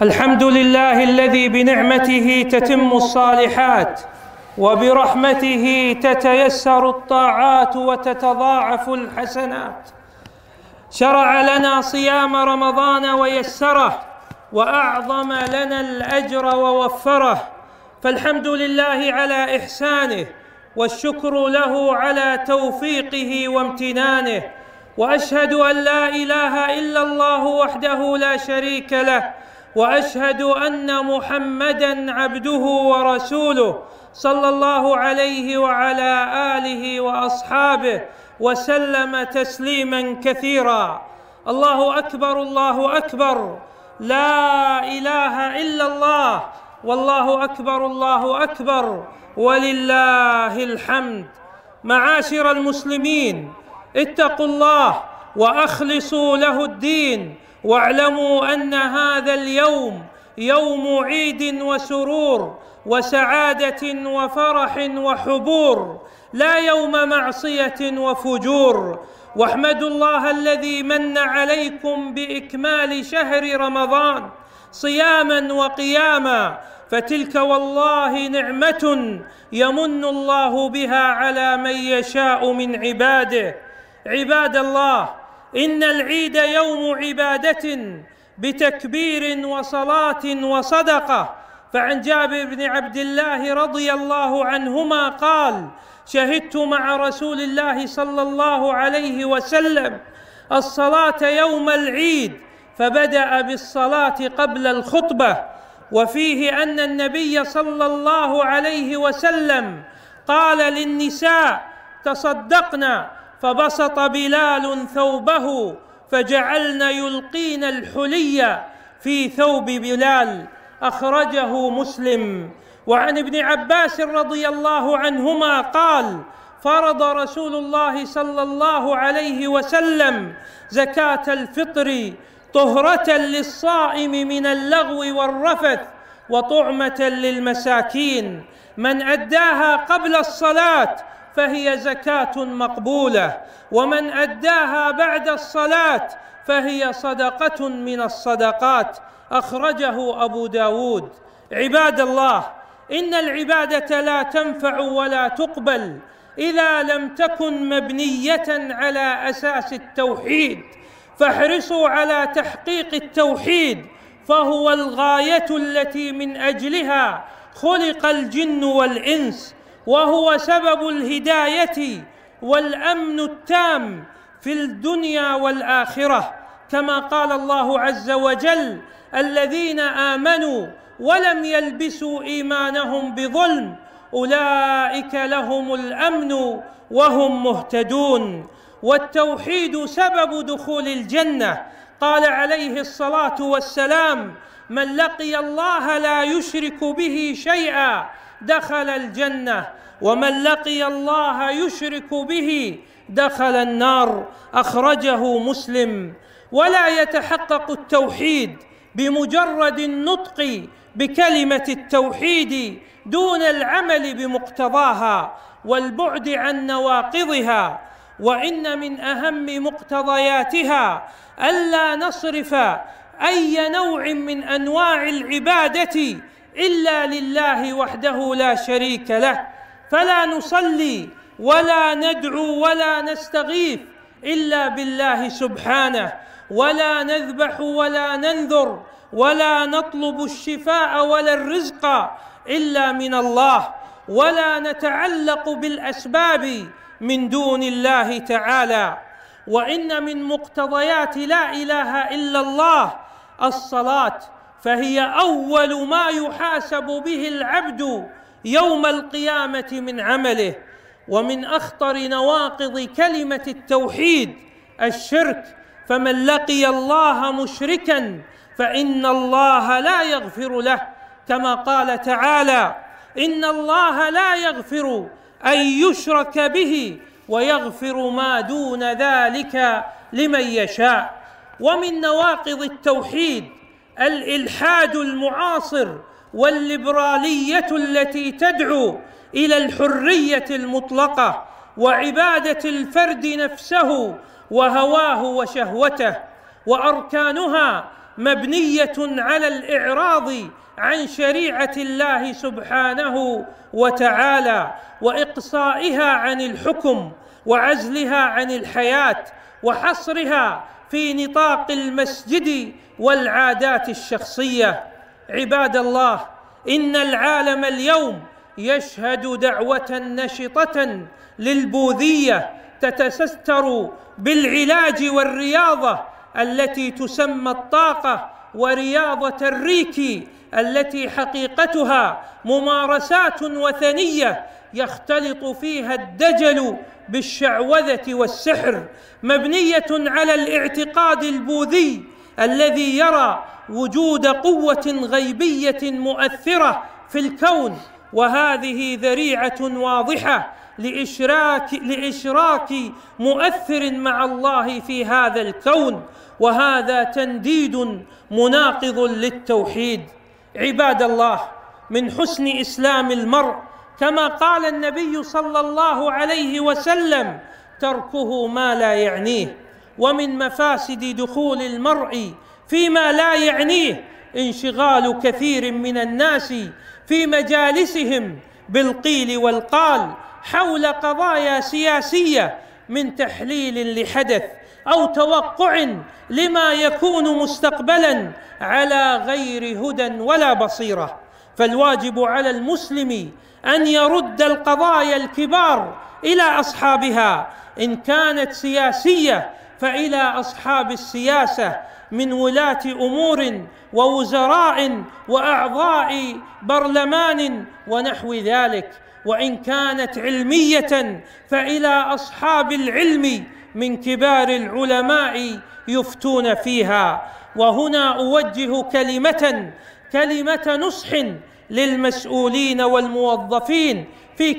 الحمد لله الذي بنعمته تتم الصالحات وبرحمته تتيسر الطاعات وتتضاعف الحسنات. شرع لنا صيام رمضان ويسره وأعظم لنا الأجر ووفره، فالحمد لله على إحسانه والشكر له على توفيقه وامتنانه، وأشهد أن لا إله إلا الله وحده لا شريك له، وأشهد أن محمدًا عبده ورسوله صلى الله عليه وعلى آله وأصحابه وسلم تسليمًا كثيرًا. الله أكبر الله أكبر، لا إله إلا الله، والله أكبر الله أكبر، ولله الحمد. معاشر المسلمين، اتقوا الله وأخلصوا له الدين، واعلموا أن هذا اليوم يوم عيد وسرور وسعادة وفرح وحبور، لا يوم معصية وفجور. واحمدوا الله الذي من عليكم بإكمال شهر رمضان صياما وقياما، فتلك والله نعمة يمن الله بها على من يشاء من عباده. عباد الله، إن العيد يوم عبادة بتكبير وصلاة وصدقة. فعن جابر بن عبد الله رضي الله عنهما قال: شهدت مع رسول الله صلى الله عليه وسلم الصلاة يوم العيد، فبدأ بالصلاة قبل الخطبة، وفيه أن النبي صلى الله عليه وسلم قال للنساء: تصدقن، فبسط بلال ثوبه فجعلن يلقين الحلي في ثوب بلال، أخرجه مسلم. وعن ابن عباس رضي الله عنهما قال: فرض رسول الله صلى الله عليه وسلم زكاة الفطر طهرة للصائم من اللغو والرفث وطعمة للمساكين، من أداها قبل الصلاة فهي زكاة مقبولة، ومن أداها بعد الصلاة فهي صدقة من الصدقات، أخرجه أبو داود. عباد الله، إن العبادة لا تنفع ولا تقبل إذا لم تكن مبنية على أساس التوحيد، فاحرصوا على تحقيق التوحيد، فهو الغاية التي من أجلها خلق الجن والإنس، وهو سبب الهداية والأمن التام في الدنيا والآخرة، كما قال الله عز وجل: الذين آمنوا ولم يلبسوا إيمانهم بظلم أولئك لهم الأمن وهم مهتدون. والتوحيد سبب دخول الجنة، قال عليه الصلاة والسلام: من لقي الله لا يشرك به شيئا دخل الجنة، ومن لقي الله يشرك به دخل النار، أخرجه مسلم. ولا يتحقق التوحيد بمجرد النطق بكلمة التوحيد دون العمل بمقتضاها والبعد عن نواقضها، وإن من أهم مقتضياتها ألا نصرف أي نوع من أنواع العبادة إلا لله وحده لا شريك له، فلا نصلي ولا ندعو ولا نستغيث إلا بالله سبحانه، ولا نذبح ولا ننذر ولا نطلب الشفاء ولا الرزق إلا من الله، ولا نتعلق بالأسباب من دون الله تعالى. وإن من مقتضيات لا إله إلا الله الصلاة، فهي أول ما يحاسب به العبد يوم القيامة من عمله. ومن أخطر نواقض كلمة التوحيد الشرك، فمن لقي الله مشركا فإن الله لا يغفر له، كما قال تعالى: إن الله لا يغفر أن يشرك به ويغفر ما دون ذلك لمن يشاء. ومن نواقض التوحيد الإلحاد المعاصر والليبرالية التي تدعو إلى الحرية المطلقة وعبادة الفرد نفسه وهواه وشهوته، وأركانها مبنية على الإعراض عن شريعة الله سبحانه وتعالى وإقصائها عن الحكم وعزلها عن الحياة وحصرها في نطاق المسجد والعادات الشخصية. عباد الله، إن العالم اليوم يشهد دعوة نشطة للبوذية تتستر بالعلاج والرياضة التي تسمى الطاقة، ورياضة الريكي التي حقيقتها ممارسات وثنية يختلط فيها الدجل بالشعوذة والسحر، مبنية على الاعتقاد البوذي الذي يرى وجود قوة غيبية مؤثرة في الكون، وهذه ذريعة واضحة لإشراك مؤثر مع الله في هذا الكون، وهذا تنديد مناقض للتوحيد. عباد الله، من حسن إسلام المرء كما قال النبي صلى الله عليه وسلم تركه ما لا يعنيه، ومن مفاسد دخول المرء فيما لا يعنيه انشغال كثير من الناس في مجالسهم بالقيل والقال حول قضايا سياسية، من تحليل لحدث أو توقع لما يكون مستقبلا على غير هدى ولا بصيرة. فالواجب على المسلم أن يرد القضايا الكبار إلى أصحابها، إن كانت سياسية فإلى أصحاب السياسة من ولاة أمور ووزراء وأعضاء برلمان ونحو ذلك، وإن كانت علمية فإلى أصحاب العلم من كبار العلماء يفتون فيها. وهنا أوجه كلمة نصح للمسؤولين والموظفين في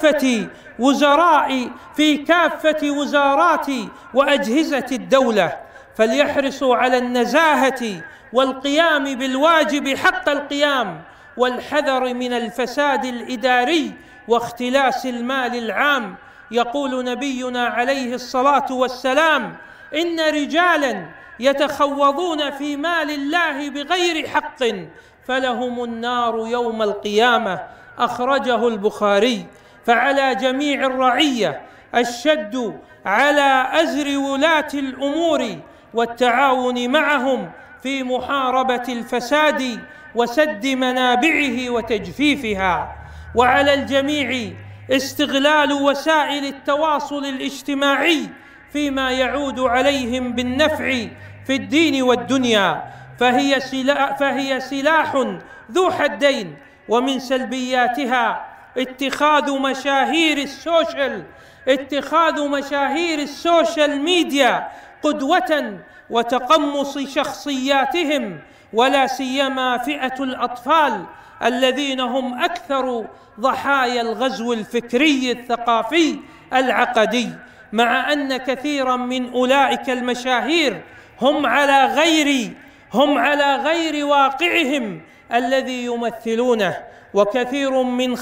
كافة وزارات وأجهزة الدولة، فليحرصوا على النزاهة والقيام بالواجب حق القيام، والحذر من الفساد الإداري واختلاس المال العام. يقول نبينا عليه الصلاة والسلام: إن رجالا يتخوضون في مال الله بغير حق فلهم النار يوم القيامة، أخرجه البخاري. فعلى جميع الرعية الشد على أزر ولاة الأمور والتعاون معهم في محاربة الفساد وسد منابعه وتجفيفها، وعلى الجميع استغلال وسائل التواصل الاجتماعي فيما يعود عليهم بالنفع في الدين والدنيا، فهي سلاح ذو حدين. ومن سلبياتها اتخاذ مشاهير السوشيال ميديا قدوة وتقمص شخصياتهم، ولا سيما فئة الأطفال الذين هم أكثر ضحايا الغزو الفكري الثقافي العقدي، مع أن كثيرا من أولئك المشاهير هم على غير واقعهم الذي يمثلونه، وكثير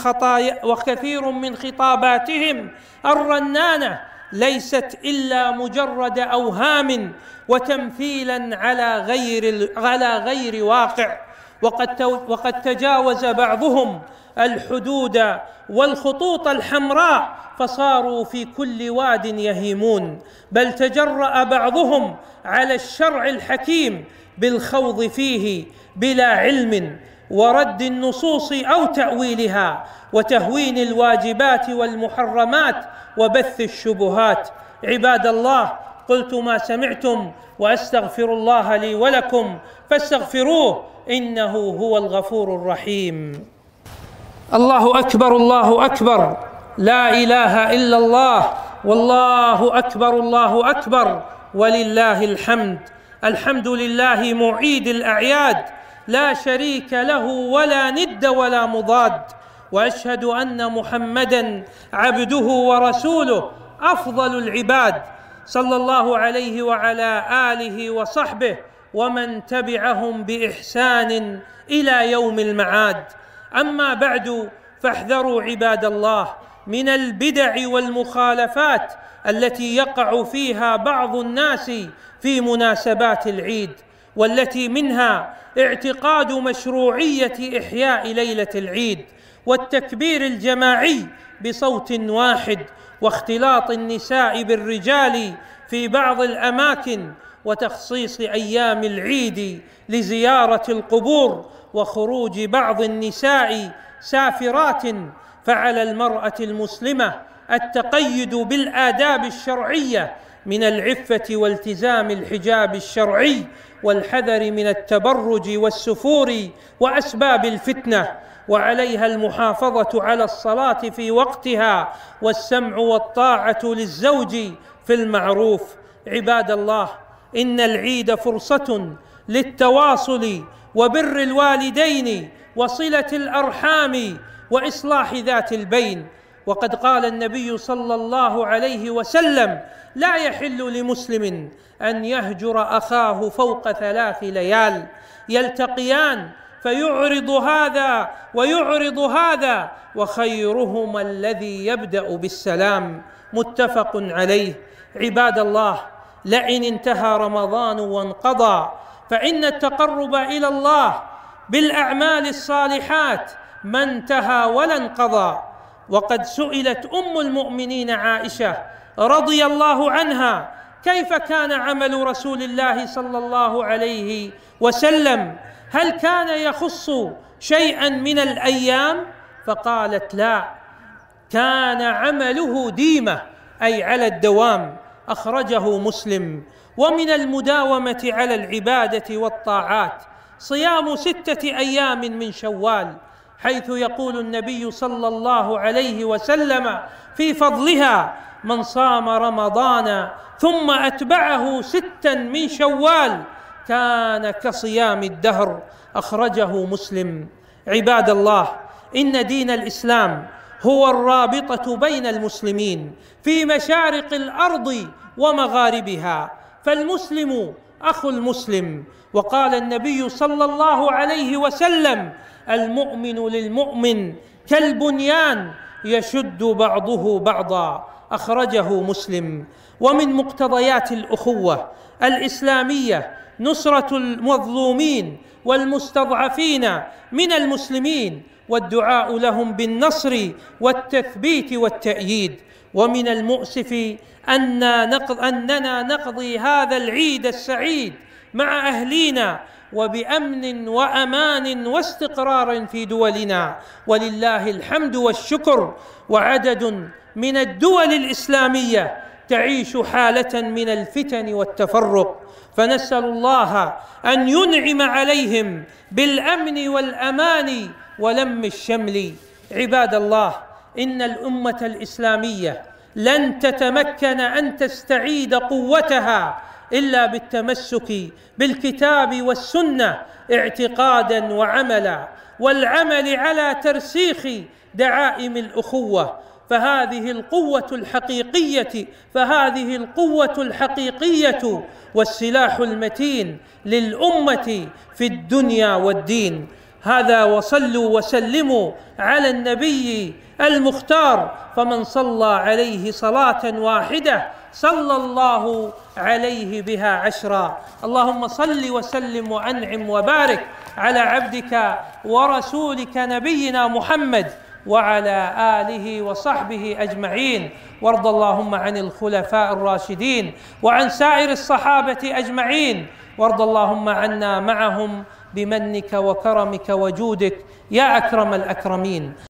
من خطاباتهم الرنانة ليست إلا مجرد أوهام وتمثيلا على غير واقع. وقد تجاوز بعضهم الحدود والخطوط الحمراء فصاروا في كل واد يهيمون، بل تجرأ بعضهم على الشرع الحكيم بالخوض فيه بلا علم ورد النصوص أو تأويلها، وتهوين الواجبات والمحرمات وبث الشبهات. عباد الله، قلت ما سمعتم وأستغفر الله لي ولكم فاستغفروه إنه هو الغفور الرحيم. الله أكبر، الله أكبر، لا إله إلا الله، والله أكبر، الله أكبر، ولله الحمد. الحمد لله معيد الأعياد، لا شريك له ولا ند ولا مضاد، وأشهد أن محمدًا عبده ورسوله أفضل العباد، صلى الله عليه وعلى آله وصحبه ومن تبعهم بإحسان إلى يوم المعاد. أما بعد، فاحذروا عباد الله من البدع والمخالفات التي يقع فيها بعض الناس في مناسبات العيد، والتي منها اعتقاد مشروعية إحياء ليلة العيد والتكبير الجماعي بصوت واحد، واختلاط النساء بالرجال في بعض الأماكن، وتخصيص أيام العيد لزيارة القبور، وخروج بعض النساء سافرات. فعلى المرأة المسلمة التقيد بالآداب الشرعية من العفة والتزام الحجاب الشرعي، والحذر من التبرج والسفور وأسباب الفتنة، وعليها المحافظة على الصلاة في وقتها، والسمع والطاعة للزوج في المعروف. عباد الله، إن العيد فرصة للتواصل وبر الوالدين وصلة الأرحام وإصلاح ذات البين. وقد قال النبي صلى الله عليه وسلم: لا يحل لمسلم أن يهجر أخاه فوق 3 ليال، يلتقيان فيعرض هذا ويعرض هذا، وخيرهما الذي يبدأ بالسلام. متفق عليه. عباد الله، لئن انتهى رمضان وانقضى، فإن التقرب إلى الله بالأعمال الصالحات ما انتهى ولا انقضى. وقد سئلت أم المؤمنين عائشة رضي الله عنها: كيف كان عمل رسول الله صلى الله عليه وسلم؟ هل كان يخص شيئا من الأيام؟ فقالت: لا، كان عمله ديمة، أي على الدوام. أخرجه مسلم. ومن المداومة على العبادة والطاعات صيام 6 أيام من شوال، حيث يقول النبي صلى الله عليه وسلم في فضلها: من صام رمضان ثم أتبعه 6 من شوال كان كصيام الدهر. أخرجه مسلم. عباد الله، إن دين الإسلام هو الرابطة بين المسلمين في مشارق الأرض ومغاربها، فالمسلم أخو المسلم. وقال النبي صلى الله عليه وسلم: المؤمن للمؤمن كالبنيان يشد بعضه بعضا. أخرجه مسلم. ومن مقتضيات الأخوة الإسلامية نصرة المظلومين والمستضعفين من المسلمين، والدعاء لهم بالنصر والتثبيت والتأييد. ومن المؤسف أننا نقضي هذا العيد السعيد مع أهلينا وبأمن وأمان واستقرار في دولنا، ولله الحمد والشكر. وعدد من الدول الإسلامية تعيش حالة من الفتن والتفرق، فنسأل الله أن ينعم عليهم بالأمن والأمان ولم الشمل. عباد الله، إن الأمة الإسلامية لن تتمكن أن تستعيد قوتها إلا بالتمسك بالكتاب والسنة اعتقادا وعملا، والعمل على ترسيخ دعائم الأخوة. فهذه القوة الحقيقية والسلاح المتين للأمة في الدنيا والدين. هذا، وصلوا وسلموا على النبي المختار، فمن صلى عليه صلاة واحدة صلى الله عليه بها 10. اللهم صل وسلم وأنعم وبارك على عبدك ورسولك نبينا محمد وعلى آله وصحبه أجمعين. وارض اللهم عن الخلفاء الراشدين وعن سائر الصحابة أجمعين، وارض اللهم عنا معهم بمنك وكرمك وجودك يا أكرم الأكرمين.